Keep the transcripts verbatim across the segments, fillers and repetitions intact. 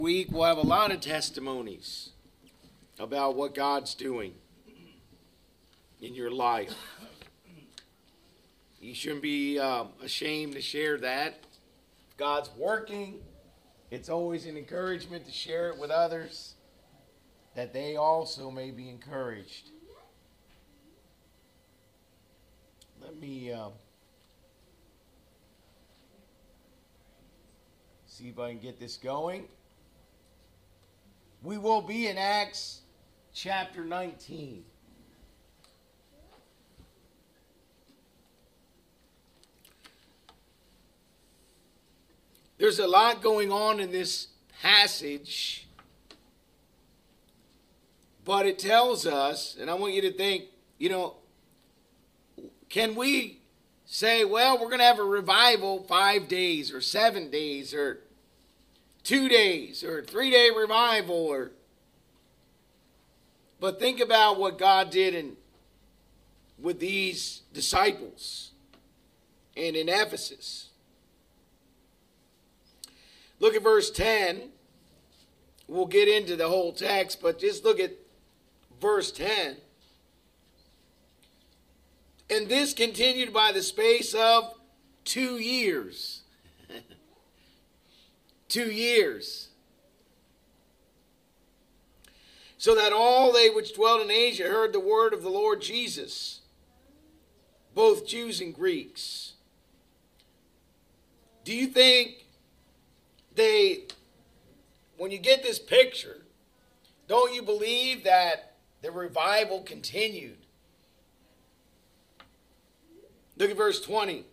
Week we'll have a lot of testimonies about what God's doing in your life. You shouldn't be um, ashamed to share that. If God's working, it's always an encouragement to share it with others, that they also may be encouraged. Let me uh, see if I can get this going. We will be in Acts chapter nineteen. There's a lot going on in this passage, but it tells us, and I want you to think, you know, can we say, well, we're going to have a revival five days or seven days or two days or three-day revival? Or, but think about what God did in, with these disciples and in Ephesus. Look at verse ten. We'll get into the whole text, but just look at verse ten. And this continued by the space of two years. Two years. So that all they which dwelt in Asia heard the word of the Lord Jesus, both Jews and Greeks. Do you think they, when you get this picture, don't you believe that the revival continued? Look at verse twenty.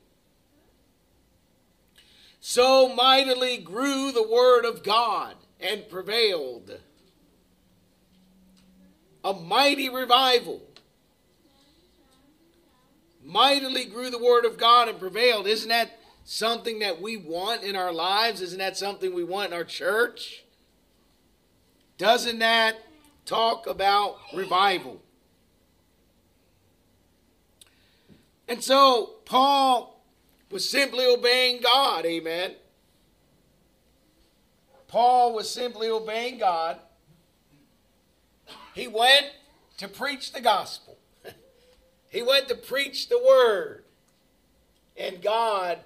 So mightily grew the word of God and prevailed. A mighty revival. Mightily grew the word of God and prevailed. Isn't that something that we want in our lives? Isn't that something we want in our church? Doesn't that talk about revival? And so Paul was simply obeying God, amen. Paul was simply obeying God. He went to preach the gospel. He went to preach the word. And God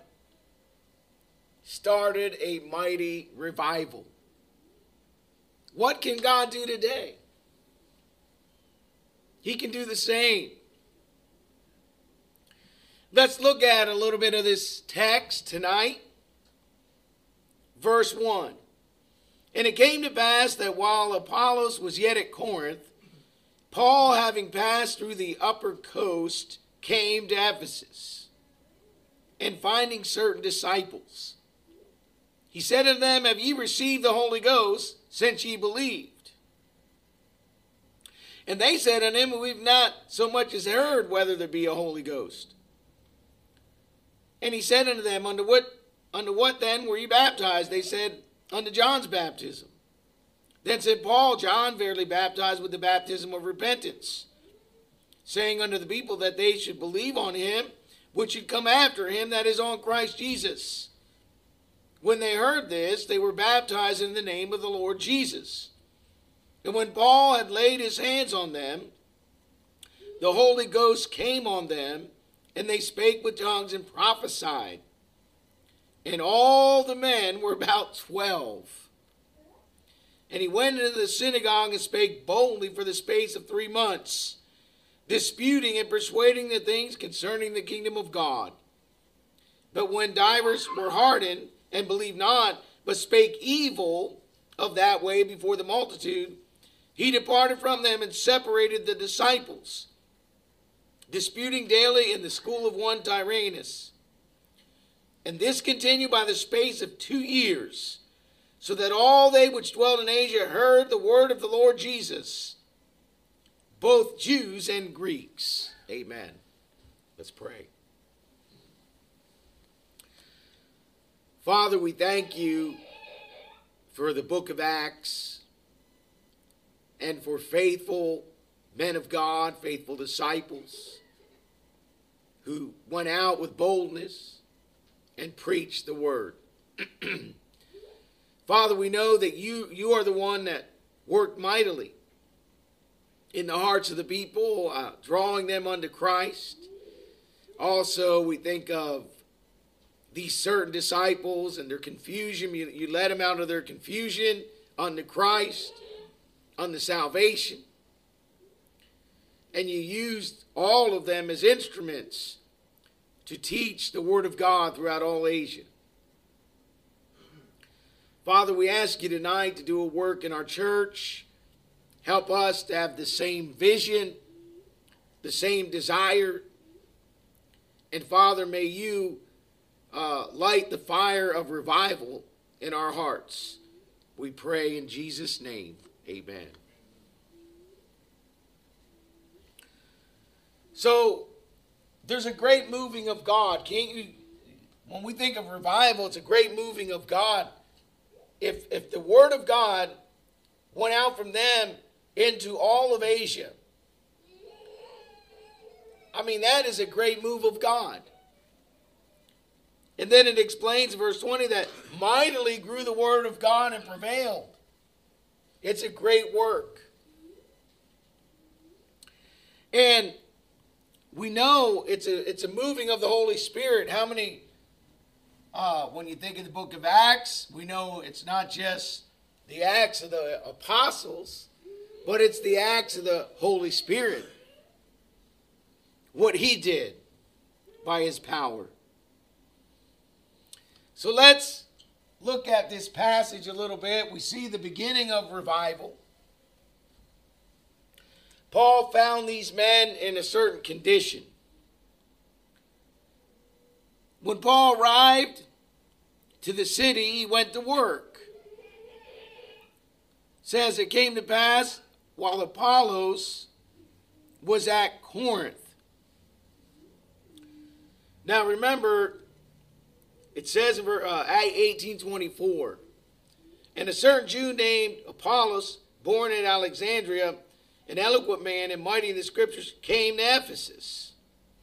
started a mighty revival. What can God do today? He can do the same. Let's look at a little bit of this text tonight. Verse one. And it came to pass that while Apollos was yet at Corinth, Paul, having passed through the upper coast, came to Ephesus. And finding certain disciples, he said unto them, Have ye received the Holy Ghost, since ye believed? And they said unto him, We've not so much as heard whether there be a Holy Ghost. And he said unto them, Unto what, unto what then were ye baptized? They said, Unto John's baptism. Then said Paul, John verily baptized with the baptism of repentance, saying unto the people that they should believe on him, which should come after him, that is, on Christ Jesus. When they heard this, they were baptized in the name of the Lord Jesus. And when Paul had laid his hands on them, the Holy Ghost came on them, and they spake with tongues and prophesied. And all the men were about twelve. And he went into the synagogue and spake boldly for the space of three months, disputing and persuading the things concerning the kingdom of God. But when divers were hardened, and believed not, but spake evil of that way before the multitude, he departed from them and separated the disciples, disputing daily in the school of one Tyrannus. And this continued by the space of two years, so that all they which dwelt in Asia heard the word of the Lord Jesus, both Jews and Greeks. Amen. Let's pray. Father, we thank you for the book of Acts and for faithful men of God, faithful disciples who went out with boldness and preached the word. Father, we know that you, you are the one that worked mightily in the hearts of the people, uh, drawing them unto Christ. Also, we think of these certain disciples and their confusion. You, you led them out of their confusion unto Christ, unto salvation. And you used all of them as instruments to teach the Word of God throughout all Asia. Father, we ask you tonight to do a work in our church. Help us to have the same vision, the same desire. And Father, may you uh, light the fire of revival in our hearts. We pray in Jesus' name. Amen. So, there's a great moving of God. Can't you? When we think of revival, it's a great moving of God. If, if the Word of God went out from them into all of Asia, I mean, that is a great move of God. And then it explains, verse twenty, that mightily grew the Word of God and prevailed. It's a great work. And we know it's a, it's a moving of the Holy Spirit. How many, uh, when you think of the book of Acts, we know it's not just the acts of the apostles, but it's the acts of the Holy Spirit. What he did by his power. So let's look at this passage a little bit. We see the beginning of revival. Paul found these men in a certain condition. When Paul arrived to the city, he went to work. It says it came to pass while Apollos was at Corinth. Now remember, it says in uh, eighteen twenty-four, and a certain Jew named Apollos, born in Alexandria, an eloquent man and mighty in the scriptures, came to Ephesus.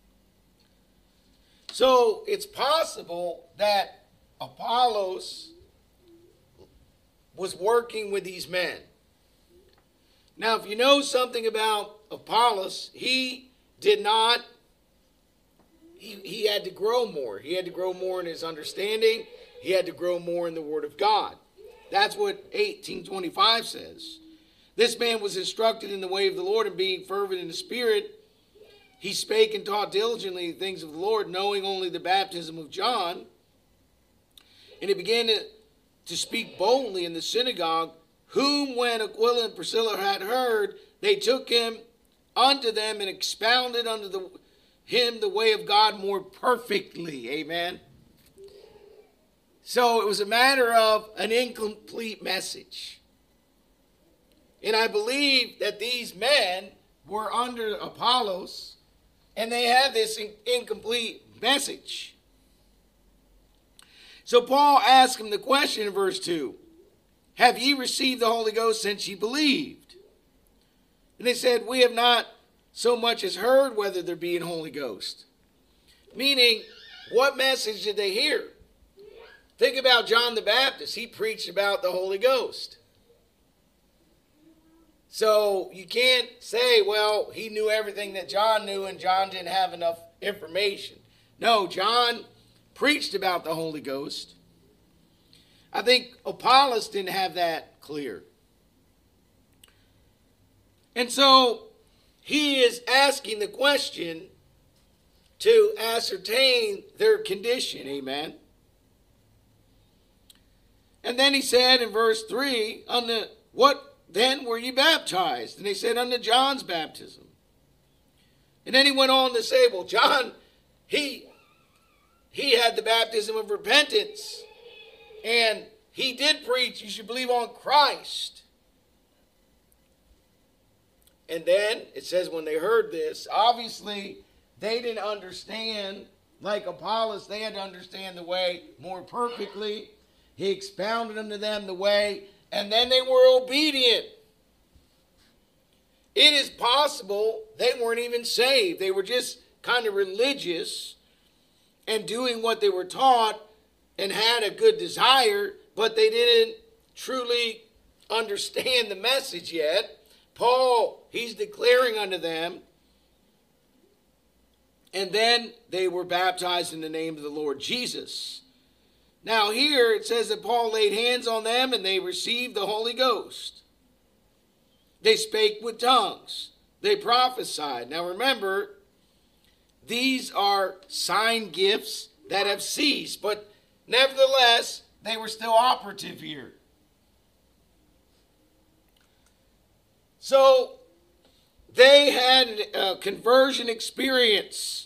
So it's possible that Apollos was working with these men. Now, if you know something about Apollos, he did not, he, he had to grow more. He had to grow more in his understanding. He had to grow more in the Word of God. That's what eighteen twenty-five says. This man was instructed in the way of the Lord, and being fervent in the Spirit, he spake and taught diligently the things of the Lord, knowing only the baptism of John. And he began to, to speak boldly in the synagogue, whom when Aquila and Priscilla had heard, they took him unto them and expounded unto the, him the way of God more perfectly. Amen. So it was a matter of an incomplete message. And I believe that these men were under Apollos, and they had this in- incomplete message. So Paul asked him the question in verse two, have ye received the Holy Ghost since ye believed? And they said, we have not so much as heard whether there be an Holy Ghost. Meaning, what message did they hear? Think about John the Baptist. He preached about the Holy Ghost. So you can't say, well, he knew everything that John knew and John didn't have enough information. No, John preached about the Holy Ghost. I think Apollos didn't have that clear. And so he is asking the question to ascertain their condition. Amen. And then he said in verse three, on the what then were ye baptized? And they said, unto John's baptism. And then he went on to say, well, John, he, he had the baptism of repentance. And he did preach, you should believe on Christ. And then it says when they heard this, obviously they didn't understand, like Apollos, they had to understand the way more perfectly. He expounded unto them the way, and then they were obedient. It is possible they weren't even saved. They were just kind of religious and doing what they were taught and had a good desire, but they didn't truly understand the message yet. Paul, he's declaring unto them. And then they were baptized in the name of the Lord Jesus. Now here it says that Paul laid hands on them and they received the Holy Ghost. They spake with tongues. They prophesied. Now remember, these are sign gifts that have ceased, but nevertheless, they were still operative here. So, they had a conversion experience.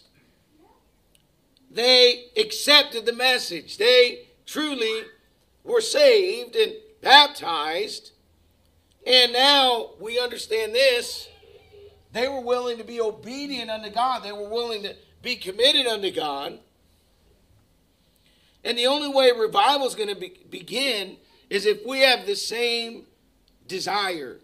They accepted the message. They truly were saved and baptized. And now we understand this. They were willing to be obedient unto God. They were willing to be committed unto God. And the only way revival is going to be, begin is if we have the same desire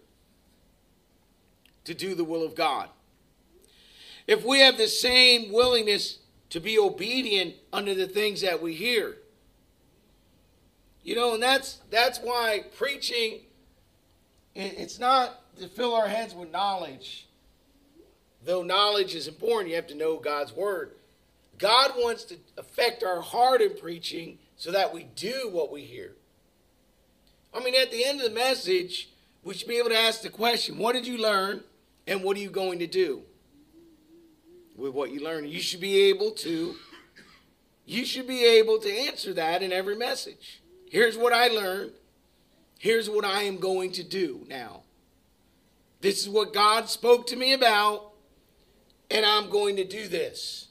to do the will of God. If we have the same willingness to be obedient unto the things that we hear. You know, and that's that's why preaching, it's not to fill our heads with knowledge. Though knowledge is important, you have to know God's word. God wants to affect our heart in preaching so that we do what we hear. I mean, at the end of the message, we should be able to ask the question, what did you learn and what are you going to do with what you learned? You should be able to, you should be able to answer that in every message. Here's what I learned. Here's what I am going to do now. This is what God spoke to me about. And I'm going to do this.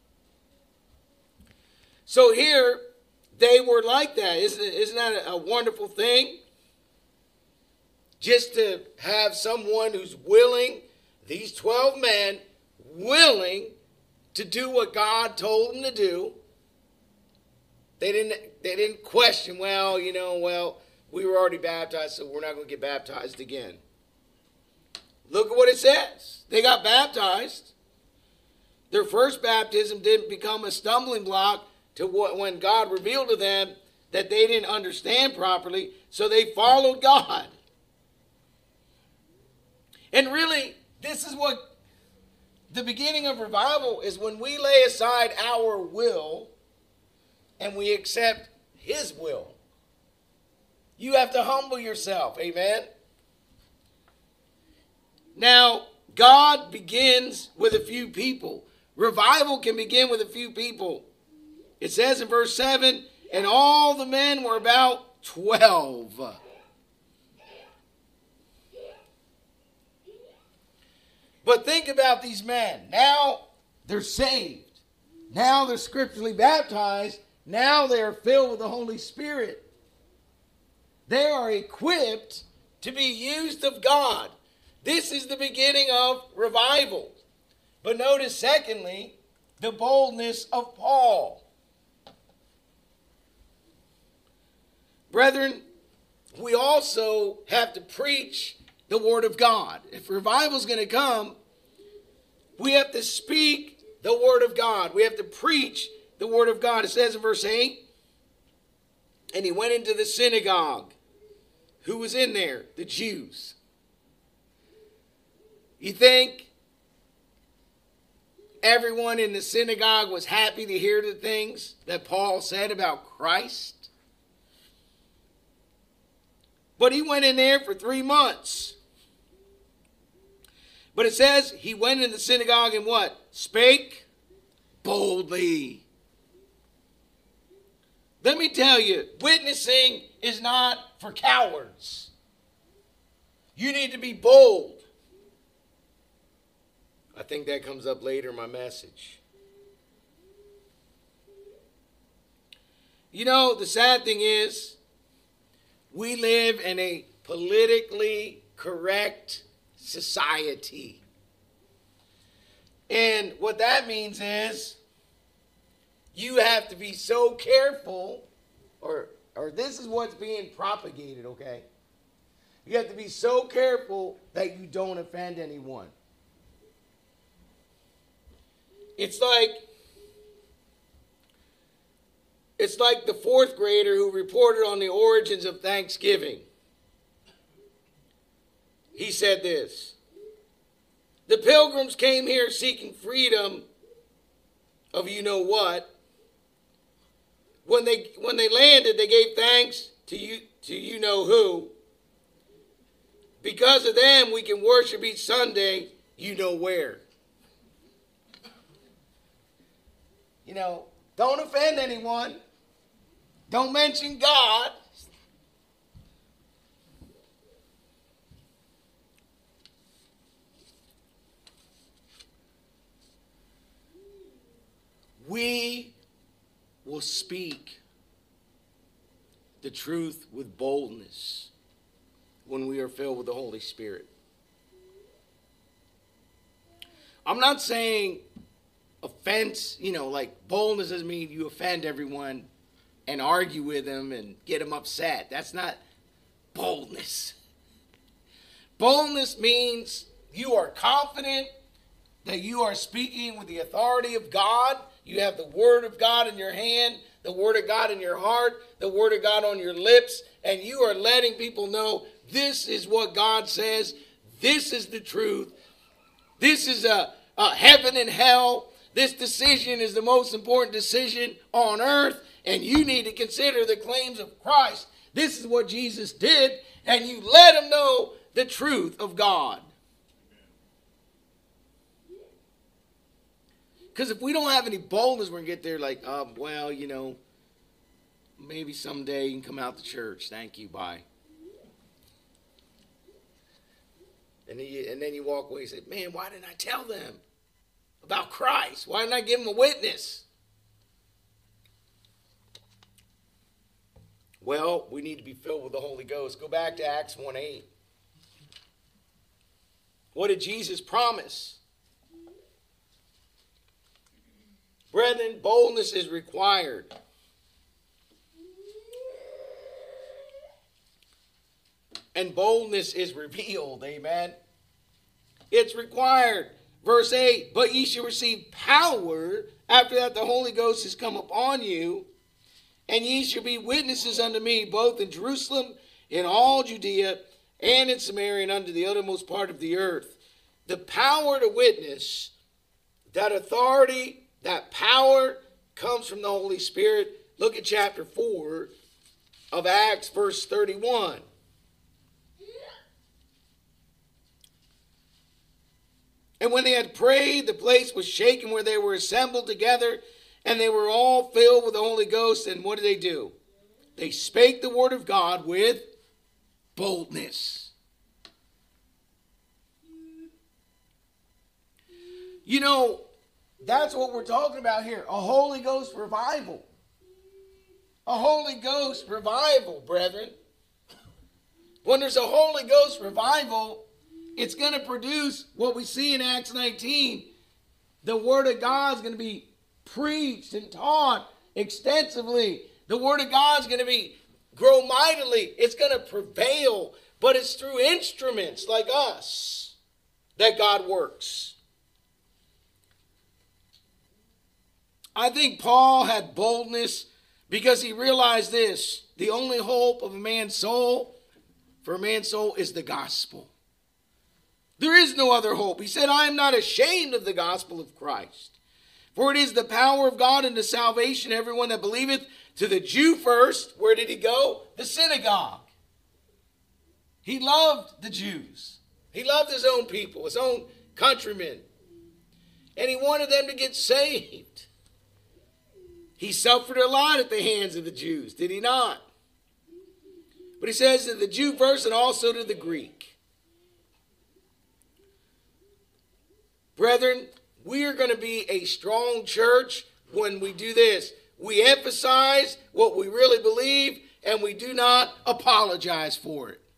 So here, they were like that. Isn't, isn't that a wonderful thing? Just to have someone who's willing, these twelve men, willing to do what God told them to do. They didn't, they didn't question, well, you know, well, we were already baptized, so we're not going to get baptized again. Look at what it says. They got baptized. Their first baptism didn't become a stumbling block to what, when God revealed to them that they didn't understand properly, so they followed God. And really, this is what the beginning of revival is, when we lay aside our will and we accept His will. You have to humble yourself, amen? Now, God begins with a few people. Revival can begin with a few people. It says in verse seven, and all the men were about twelve. But think about these men. Now they're saved. Now they're scripturally baptized. Now they're filled with the Holy Spirit. They are equipped to be used of God. This is the beginning of revival. But notice, secondly, the boldness of Paul. Brethren, we also have to preach the Word of God. If revival is going to come, we have to speak the Word of God. We have to preach the Word of God. It says in verse eight, and he went into the synagogue. Who was in there? The Jews. You think everyone in the synagogue was happy to hear the things that Paul said about Christ? But he went in there for three months. But it says he went in the synagogue and what? Spake boldly. Let me tell you, witnessing is not for cowards. You need to be bold. I think that comes up later in my message. You know, the sad thing is, we live in a politically correct society. And what that means is, you have to be so careful, or, or this is what's being propagated, okay? You have to be so careful that you don't offend anyone. It's like, It's like the fourth grader who reported on the origins of Thanksgiving. He said this: the Pilgrims came here seeking freedom of you know what. When they when they landed, they gave thanks to you to you know who. Because of them, we can worship each Sunday, you know where. You know, don't offend anyone. Don't mention God. We will speak the truth with boldness when we are filled with the Holy Spirit. I'm not saying offense, you know, like boldness doesn't mean you offend everyone and argue with them and get them upset. That's not boldness. Boldness means you are confident that you are speaking with the authority of God. You have the Word of God in your hand, the Word of God in your heart, the Word of God on your lips, and you are letting people know this is what God says. This is the truth. This is a, a heaven and hell. This decision is the most important decision on earth, and you need to consider the claims of Christ. This is what Jesus did, and you let them know the truth of God. Because if we don't have any boldness, we're going to get there like, um, well, you know, maybe someday you can come out to church. Thank you, bye. And then, you, and then you walk away and say, man, why didn't I tell them about Christ? Why didn't I give them a witness? Well, we need to be filled with the Holy Ghost. Go back to Acts one eight. What did Jesus promise? Brethren, boldness is required. And boldness is revealed. Amen. It's required. Verse eight, but ye shall receive power after that the Holy Ghost has come upon you, and ye shall be witnesses unto me both in Jerusalem, in all Judea, and in Samaria, and unto the uttermost part of the earth. The power to witness, that authority, that power comes from the Holy Spirit. Look at chapter four of Acts, verse thirty-one. And when they had prayed, the place was shaken where they were assembled together, and they were all filled with the Holy Ghost. And what did they do? They spake the word of God with boldness. You know, that's what we're talking about here. A Holy Ghost revival. A Holy Ghost revival, brethren. When there's a Holy Ghost revival, it's going to produce what we see in Acts nineteen. The Word of God is going to be preached and taught extensively. The Word of God is going to be grow mightily. It's going to prevail. But it's through instruments like us that God works. I think Paul had boldness because he realized this. The only hope of a man's soul, for a man's soul, is the gospel. There is no other hope. He said, I am not ashamed of the gospel of Christ. For it is the power of God unto salvation, everyone that believeth, to the Jew first. Where did he go? The synagogue. He loved the Jews. He loved his own people, his own countrymen. And he wanted them to get saved. He suffered a lot at the hands of the Jews, did he not? But he says to the Jew first and also to the Greek. Brethren, we are going to be a strong church when we do this. We emphasize what we really believe, and we do not apologize for it.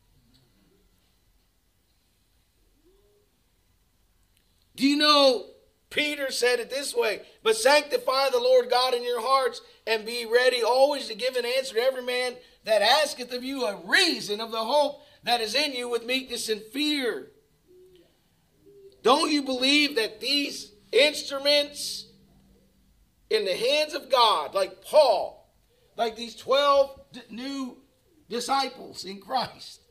Do you know, Peter said it this way, but sanctify the Lord God in your hearts, and be ready always to give an answer to every man that asketh of you a reason of the hope that is in you with meekness and fear. Don't you believe that these instruments in the hands of God, like Paul, like these twelve d- new disciples in Christ.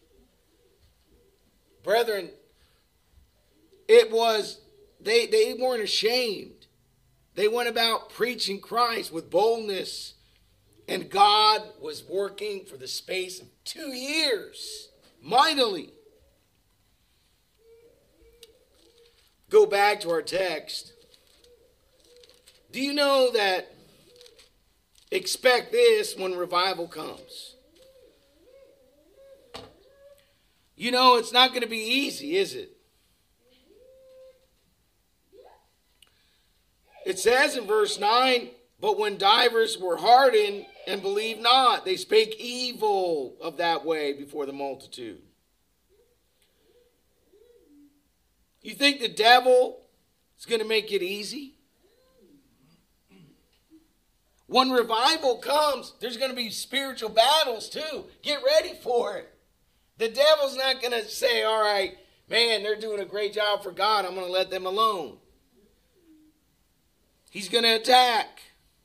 Brethren, it was, they, they weren't ashamed. They went about preaching Christ with boldness, and God was working for the space of two years, mightily. Go back to our text. Do you know that expect this when revival comes? You know, it's not going to be easy, is it? It says in verse nine, but when divers were hardened and believed not, they spake evil of that way before the multitude. You think the devil is going to make it easy? When revival comes, there's going to be spiritual battles too. Get ready for it. The devil's not going to say, all right, man, they're doing a great job for God, I'm going to let them alone. He's going to attack.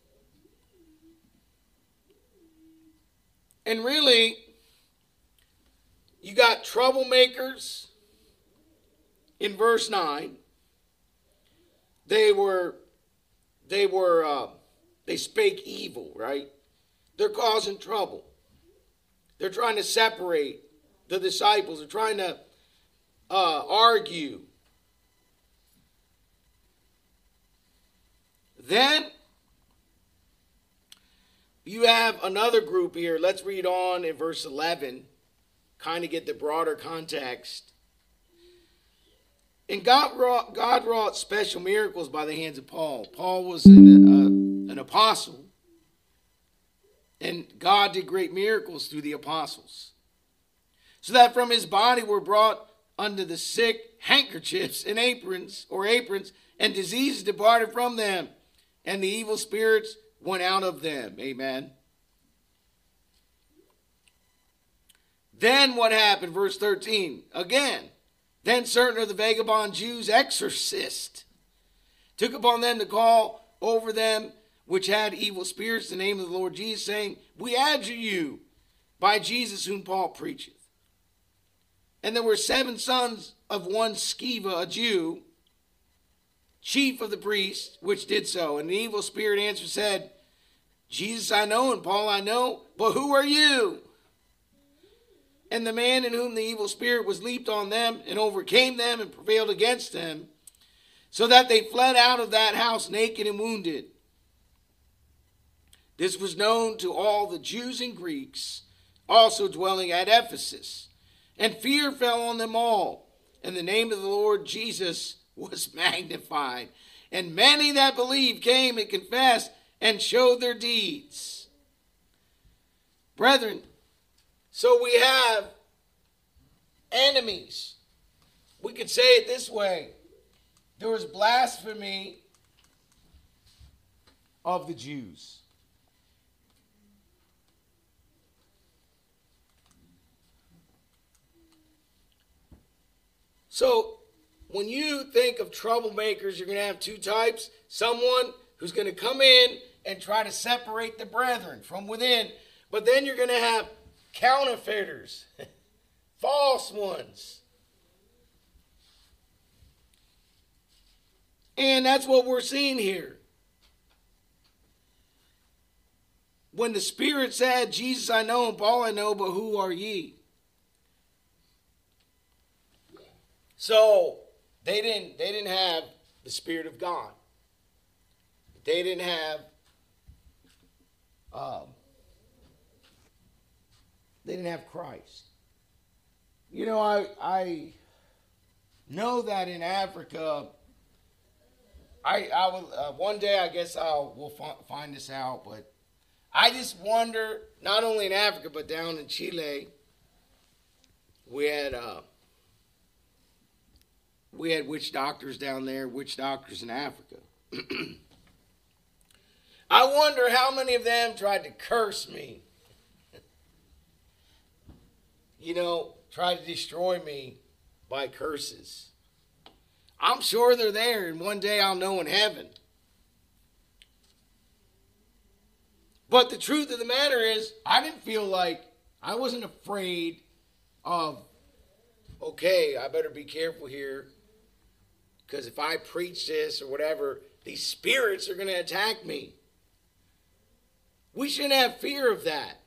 And really, you got troublemakers in verse nine. They were, they were, uh, they spake evil, right? They're causing trouble. They're trying to separate the disciples. They're trying to uh, argue. Then you have another group here. Let's read on in verse eleven, kind of get the broader context. And God wrought, God wrought special miracles by the hands of Paul. Paul was an, uh, an apostle, and God did great miracles through the apostles. So that from his body were brought unto the sick handkerchiefs and aprons, or aprons, and diseases departed from them, and the evil spirits went out of them. Amen. Then what happened? Verse thirteen. Again, then certain of the vagabond Jews, exorcists, took upon them to call over them which had evil spirits the name of the Lord Jesus, saying, we adjure you by Jesus whom Paul preacheth. And there were seven sons of one Sceva, a Jew, chief of the priests, which did so. And the evil spirit answered, said, Jesus I know, and Paul I know, but who are you? And the man in whom the evil spirit was leaped on them, and overcame them, and prevailed against them, so that they fled out of that house naked and wounded. This was known to all the Jews and Greeks, also dwelling at Ephesus. And fear fell on them all, and the name of the Lord Jesus was magnified. And many that believed came and confessed and showed their deeds. Brethren, so we have enemies. We could say it this way. There was blasphemy of the Jews. So, when you think of troublemakers, you're going to have two types. Someone who's going to come in and try to separate the brethren from within. But then you're going to have counterfeiters, false ones. And that's what we're seeing here. When the Spirit said, Jesus I know and Paul I know, but who are ye? So they didn't they didn't have the Spirit of God. They didn't have um, they didn't have Christ. You know, I I know that in Africa, I I will uh, one day I guess I'll we'll f- find this out, but I just wonder, not only in Africa but down in Chile, we had. Uh, We had witch doctors down there, witch doctors in Africa. I wonder how many of them tried to curse me. You know, tried to destroy me by curses. I'm sure they're there, and one day I'll know in heaven. But the truth of the matter is, I didn't feel like, I wasn't afraid of, okay, I better be careful here, because if I preach this or whatever, these spirits are going to attack me. We shouldn't have fear of that.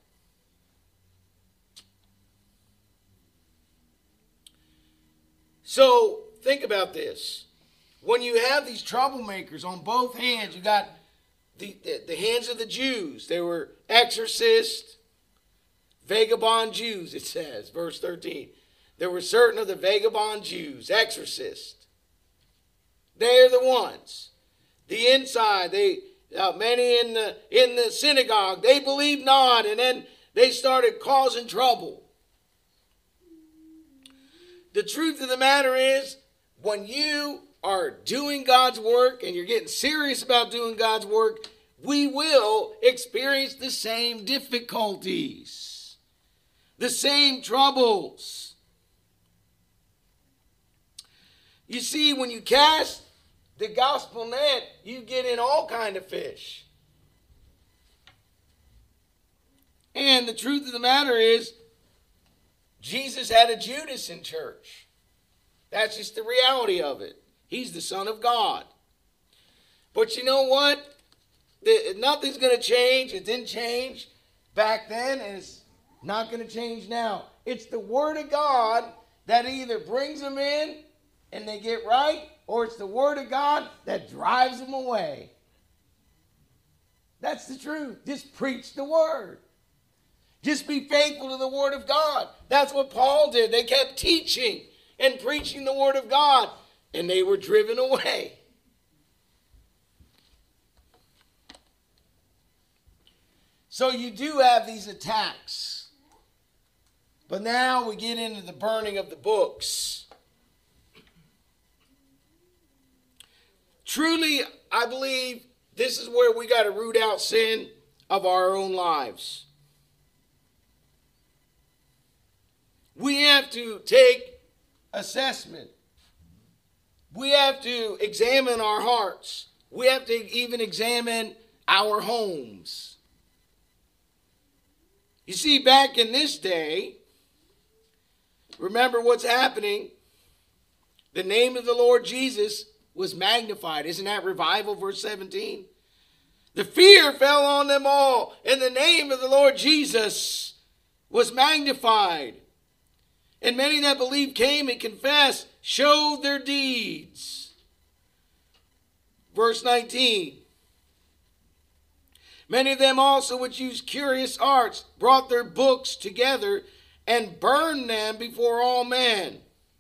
So, think about this. When you have these troublemakers on both hands, you got the, the, the hands of the Jews. They were exorcists, vagabond Jews, it says, verse thirteen. There were certain of the vagabond Jews, exorcists. They're the ones. The inside, they uh, many in the in the synagogue, they believed not, and then they started causing trouble. The truth of the matter is, when you are doing God's work and you're getting serious about doing God's work, we will experience the same difficulties, the same troubles. You see, when you cast the gospel net, you get in all kind of fish. And the truth of the matter is, Jesus had a Judas in church. That's just the reality of it. He's the Son of God. But you know what? The, nothing's going to change. It didn't change back then, and it's not going to change now. It's the Word of God that either brings them in and they get right, or it's the Word of God that drives them away. That's the truth. Just preach the Word. Just be faithful to the Word of God. That's what Paul did. They kept teaching and preaching the Word of God, and they were driven away. So you do have these attacks. But now we get into the burning of the books. Truly, I believe this is where we got to root out sin of our own lives. We have to take assessment. We have to examine our hearts. We have to even examine our homes. You see, back in this day, remember what's happening. The name of the Lord Jesus was magnified. Isn't that revival, verse seventeen? The fear fell on them all, and the name of the Lord Jesus was magnified. And many that believed came and confessed, showed their deeds. Verse nineteen. Many of them also which used curious arts brought their books together and burned them before all men.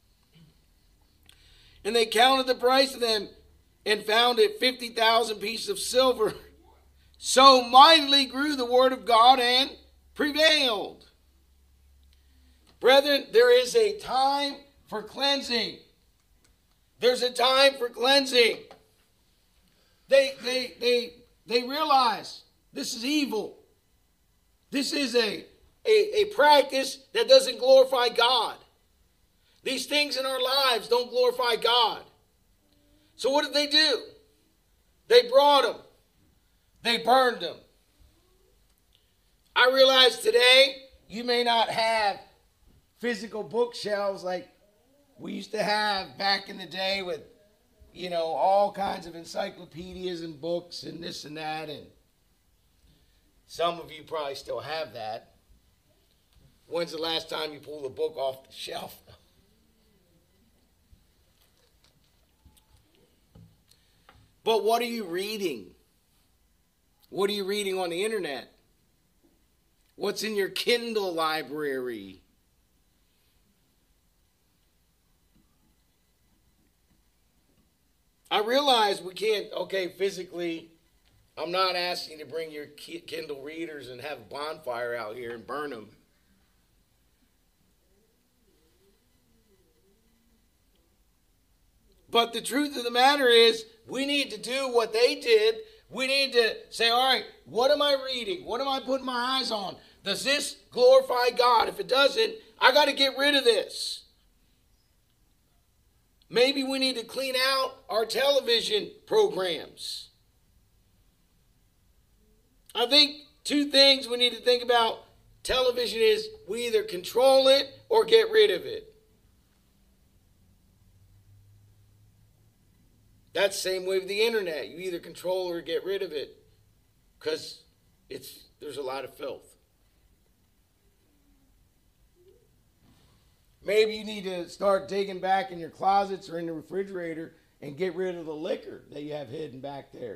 And they counted the price of them and found it fifty thousand pieces of silver. So mightily grew the word of God and prevailed. Brethren, there is a time for cleansing. There's a time for cleansing. They, they, they, they realize this is evil. This is a, a, a practice that doesn't glorify God. These things in our lives don't glorify God. So what did they do? They brought them. They burned them. I realize today you may not have physical bookshelves like we used to have back in the day with, you know, all kinds of encyclopedias and books and this and that. And some of you probably still have that. When's the last time you pulled a book off the shelf? But what are you reading? What are you reading on the internet? What's in your Kindle library? I realize we can't, okay, physically, I'm not asking you to bring your Kindle readers and have a bonfire out here and burn them. But the truth of the matter is, we need to do what they did. We need to say, all right, what am I reading? What am I putting my eyes on? Does this glorify God? If it doesn't, I got to get rid of this. Maybe we need to clean out our television programs. I think two things we need to think about television is we either control it or get rid of it. That's the same way with the internet. You either control or get rid of it because it's there's a lot of filth. Maybe you need to start digging back in your closets or in the refrigerator and get rid of the liquor that you have hidden back there.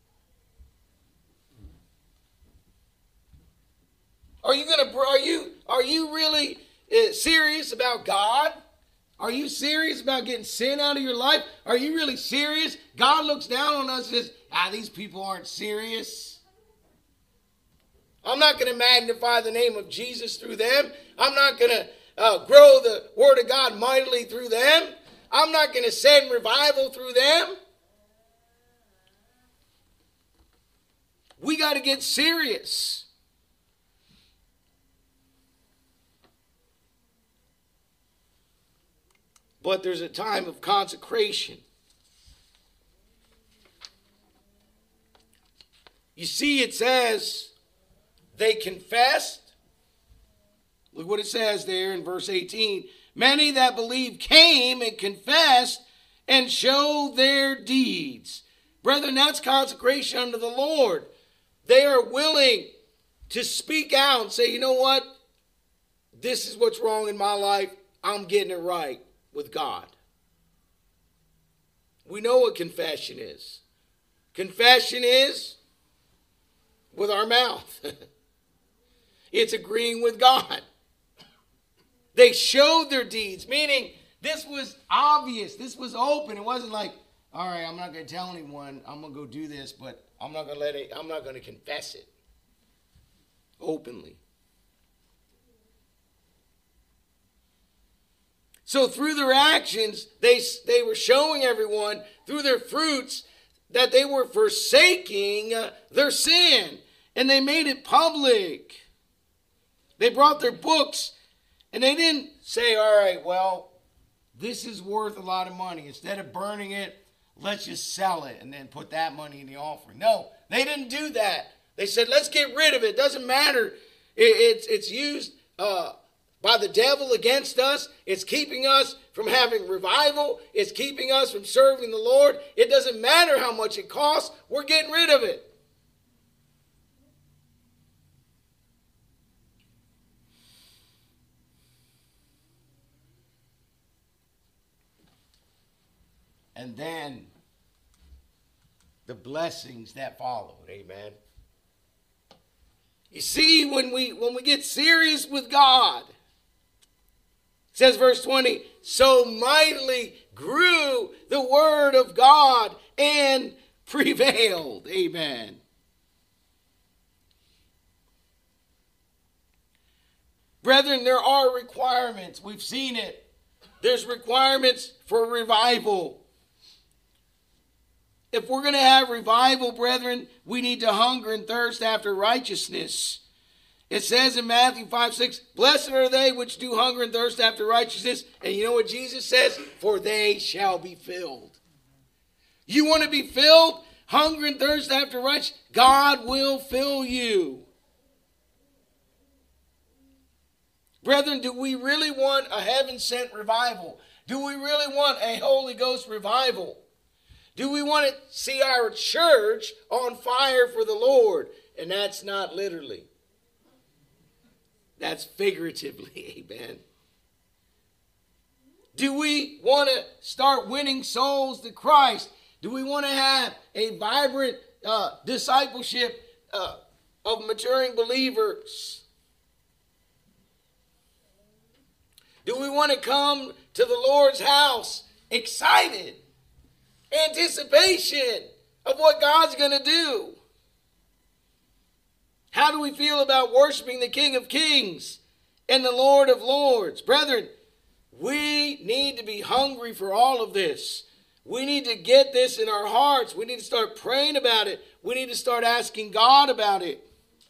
Are you gonna? Are you? Are you really uh, serious about God? Are you serious about getting sin out of your life? Are you really serious? God looks down on us and says, "Ah, these people aren't serious. I'm not going to magnify the name of Jesus through them. I'm not going to uh, grow the Word of God mightily through them. I'm not going to send revival through them." We got to get serious. But there's a time of consecration. You see, it says they confessed. Look what it says there in verse eighteen. Many that believed came and confessed and showed their deeds. Brethren, that's consecration unto the Lord. They are willing to speak out and say, you know what? This is what's wrong in my life. I'm getting it right with God. We know what confession is. Confession is with our mouth. It's agreeing with God. They showed their deeds, meaning this was obvious. This was open. It wasn't like, all right, I'm not going to tell anyone. I'm going to go do this, but I'm not going to let it, I'm not going to confess it openly. So through their actions, they, they were showing everyone, through their fruits, that they were forsaking their sin. And they made it public. They brought their books, and they didn't say, all right, well, this is worth a lot of money. Instead of burning it, let's just sell it and then put that money in the offering. No, they didn't do that. They said, let's get rid of it. It doesn't matter. It, it's, it's used uh, by the devil against us. It's keeping us from having revival. It's keeping us from serving the Lord. It doesn't matter how much it costs. We're getting rid of it. And then the blessings that followed. Amen. You see, when we when we get serious with God, it says verse twenty, so mightily grew the word of God and prevailed. Amen. Brethren, there are requirements. We've seen it. There's requirements for revival. If we're going to have revival, brethren, we need to hunger and thirst after righteousness. It says in Matthew five six, blessed are they which do hunger and thirst after righteousness. And you know what Jesus says? For they shall be filled. You want to be filled? Hunger and thirst after righteousness? God will fill you. Brethren, do we really want a heaven-sent revival? Do we really want a Holy Ghost revival? Do we want to see our church on fire for the Lord? And that's not literally. That's figuratively, amen. Do we want to start winning souls to Christ? Do we want to have a vibrant uh, discipleship uh, of maturing believers? Do we want to come to the Lord's house excited? Anticipation of what God's going to do. How do we feel about worshiping the King of Kings and the Lord of Lords? Brethren, we need to be hungry for all of this. We need to get this in our hearts. We need to start praying about it. We need to start asking God about it.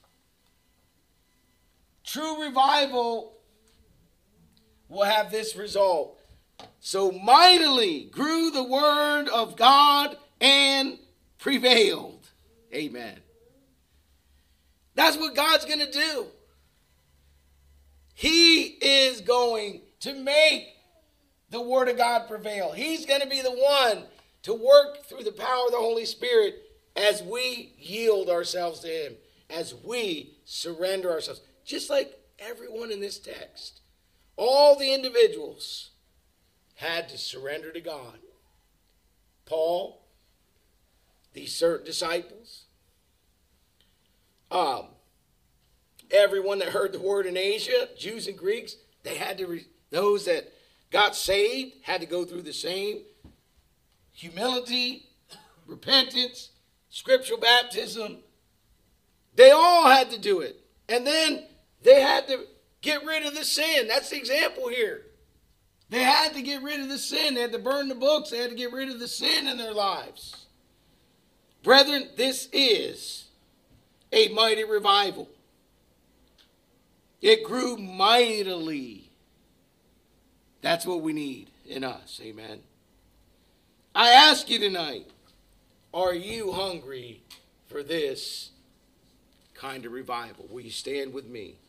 True revival will have this result. So mightily grew the word of God and prevailed. Amen. That's what God's going to do. He is going to make the Word of God prevail. He's going to be the one to work through the power of the Holy Spirit as we yield ourselves to Him, as we surrender ourselves. Just like everyone in this text, all the individuals had to surrender to God. Paul, these certain disciples, um, everyone that heard the word in Asia, Jews and Greeks, they had to, re- those that got saved had to go through the same humility, repentance, scriptural baptism. They all had to do it. And then they had to get rid of the sin. That's the example here. They had to get rid of the sin. They had to burn the books. They had to get rid of the sin in their lives. Brethren, this is a mighty revival. It grew mightily. That's what we need in us. Amen. I ask you tonight, are you hungry for this kind of revival? Will you stand with me?